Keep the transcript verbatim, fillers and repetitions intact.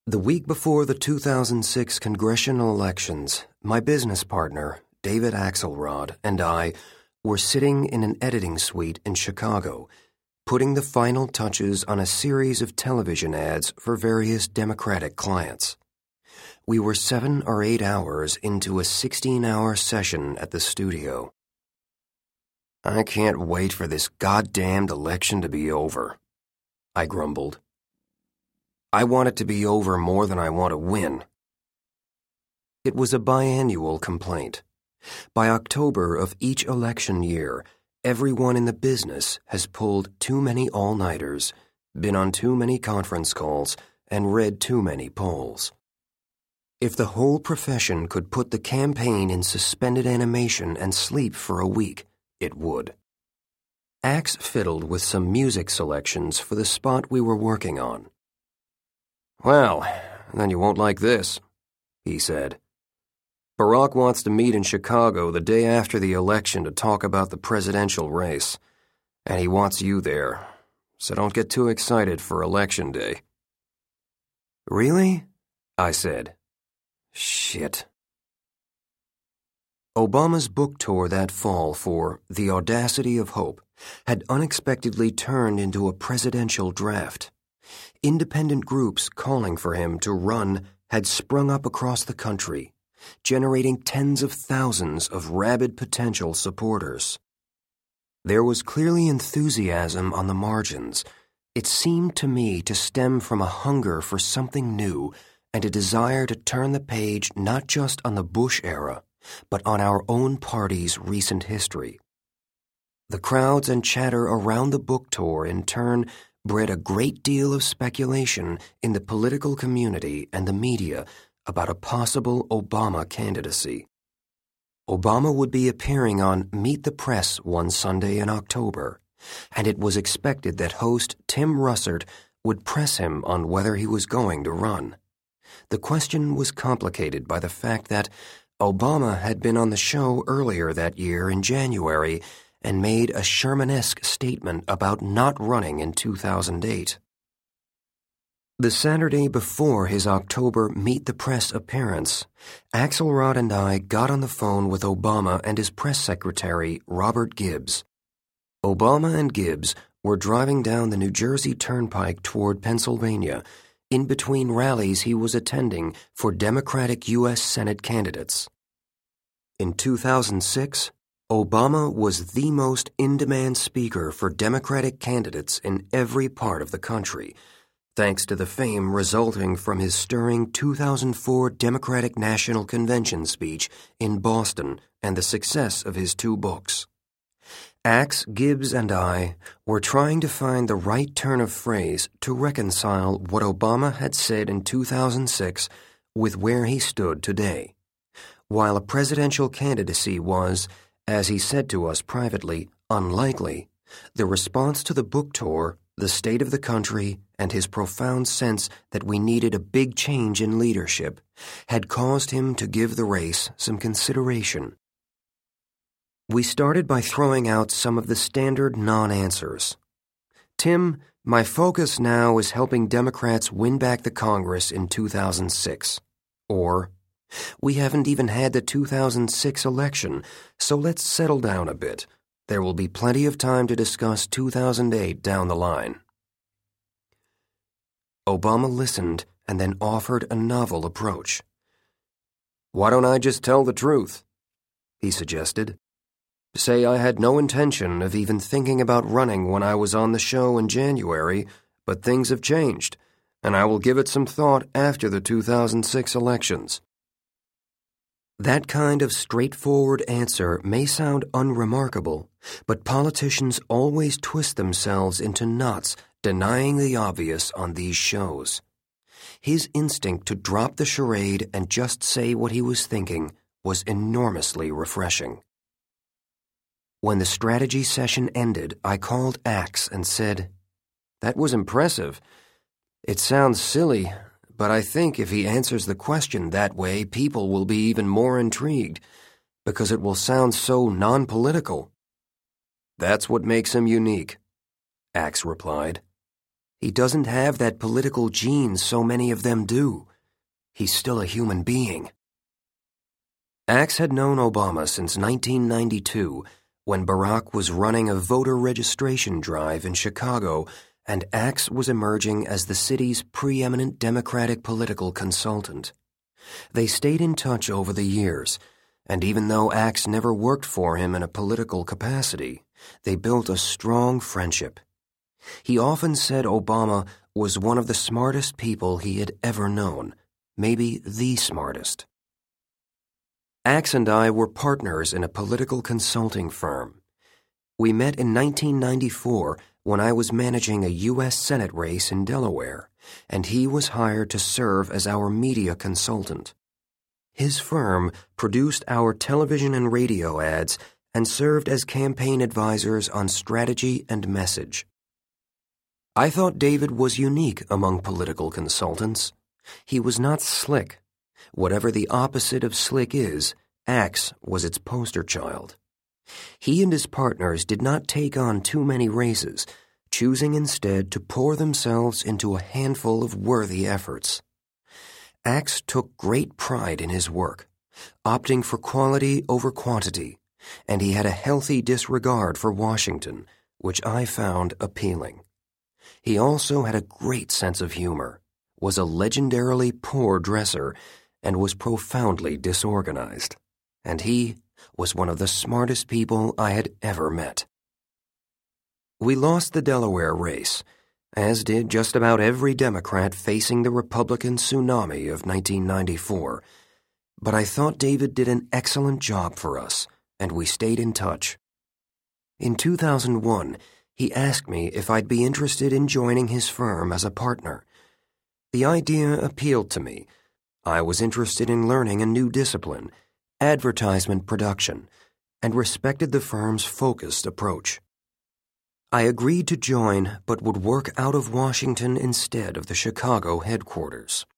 The week before the two thousand six congressional elections, my business partner, David Axelrod, and I were sitting in an editing suite in Chicago, putting the final touches on a series of television ads for various Democratic clients. We were seven or eight hours into a sixteen-hour session at the studio. "I can't wait for this goddamned election to be over," I grumbled. "I want it to be over more than I want to win." It was a biannual complaint. By October of each election year, everyone in the business has pulled too many all-nighters, been on too many conference calls, and read too many polls. If the whole profession could put the campaign in suspended animation and sleep for a week, it would. Axe fiddled with some music selections for the spot we were working on. "Well, then you won't like this," he said. "Barack wants to meet in Chicago the day after the election to talk about the presidential race, and he wants you there, so don't get too excited for Election Day." "Really?" I said. Shit. Obama's book tour that fall for The Audacity of Hope had unexpectedly turned into a presidential draft. Independent groups calling for him to run had sprung up across the country, generating tens of thousands of rabid potential supporters. There was clearly enthusiasm on the margins. It seemed to me to stem from a hunger for something new and a desire to turn the page not just on the Bush era, but on our own party's recent history. The crowds and chatter around the book tour in turn bred a great deal of speculation in the political community and the media about a possible Obama candidacy. Obama would be appearing on Meet the Press one Sunday in October, and it was expected that host Tim Russert would press him on whether he was going to run. The question was complicated by the fact that Obama had been on the show earlier that year in January and made a Sherman-esque statement about not running in two thousand eight. The Saturday before his October Meet the Press appearance, Axelrod and I got on the phone with Obama and his press secretary, Robert Gibbs. Obama and Gibbs were driving down the New Jersey Turnpike toward Pennsylvania, in between rallies he was attending for Democratic U S Senate candidates. In two thousand six, Obama was the most in-demand speaker for Democratic candidates in every part of the country, thanks to the fame resulting from his stirring two thousand four Democratic National Convention speech in Boston and the success of his two books. Axe, Gibbs, and I were trying to find the right turn of phrase to reconcile what Obama had said in two thousand six with where he stood today. While a presidential candidacy was, as he said to us privately, unlikely, the response to the book tour, the state of the country, and his profound sense that we needed a big change in leadership had caused him to give the race some consideration. We started by throwing out some of the standard non-answers. "Tim, my focus now is helping Democrats win back the Congress in two thousand six. Or, "We haven't even had the two thousand six election, so let's settle down a bit. There will be plenty of time to discuss two thousand eight down the line." Obama listened and then offered a novel approach. "Why don't I just tell the truth?" he suggested. "Say I had no intention of even thinking about running when I was on the show in January, but things have changed, and I will give it some thought after the two thousand six elections." That kind of straightforward answer may sound unremarkable, but politicians always twist themselves into knots denying the obvious on these shows. His instinct to drop the charade and just say what he was thinking was enormously refreshing. When the strategy session ended, I called Axe and said, "That was impressive. It sounds silly, but I think if he answers the question that way, people will be even more intrigued, because it will sound so non-political." "That's what makes him unique," Axe replied. He doesn't have that political gene so many of them do. He's still a human being. Axe had known Obama since nineteen ninety-two, when Barack was running a voter registration drive in Chicago and Axe was emerging as the city's preeminent Democratic political consultant. They stayed in touch over the years, and even though Axe never worked for him in a political capacity, they built a strong friendship. He often said Obama was one of the smartest people he had ever known, maybe the smartest. Axe and I were partners in a political consulting firm. We met in nineteen ninety-four when I was managing a U S Senate race in Delaware, and he was hired to serve as our media consultant. His firm produced our television and radio ads and served as campaign advisors on strategy and message. I thought David was unique among political consultants. He was not slick. Whatever the opposite of slick is, Axe was its poster child. He and his partners did not take on too many races, choosing instead to pour themselves into a handful of worthy efforts. Axe took great pride in his work, opting for quality over quantity, and he had a healthy disregard for Washington, which I found appealing. He also had a great sense of humor, was a legendarily poor dresser, and was profoundly disorganized. And he was one of the smartest people I had ever met. We lost the Delaware race, as did just about every Democrat facing the Republican tsunami of nineteen ninety-four, but I thought David did an excellent job for us, and we stayed in touch. In two thousand one, he asked me if I'd be interested in joining his firm as a partner. The idea appealed to me. I was interested in learning a new discipline, advertisement production, and respected the firm's focused approach. I agreed to join, but would work out of Washington instead of the Chicago headquarters.